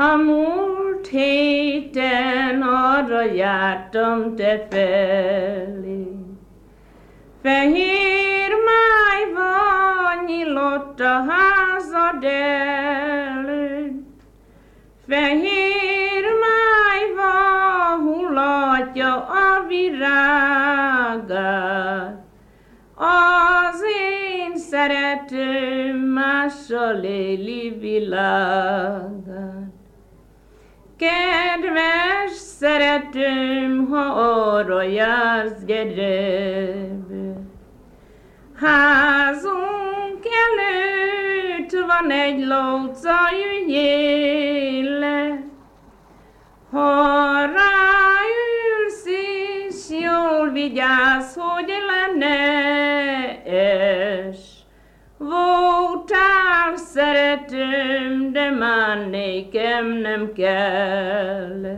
A múlt héten arra jártam te felé. Fehér májva nyílott a házad előtt. Fehér májva hullatja a virágát. Az én szeretőm mással éli világát. Kedves szeretőm, ha arra jársz, gyere be. Házunk előtt van egy lóca, üljél le. Ha ráülsz és jól vigyázz, hogy le ne es. Voltál szeretőm, de már nékem nem kell.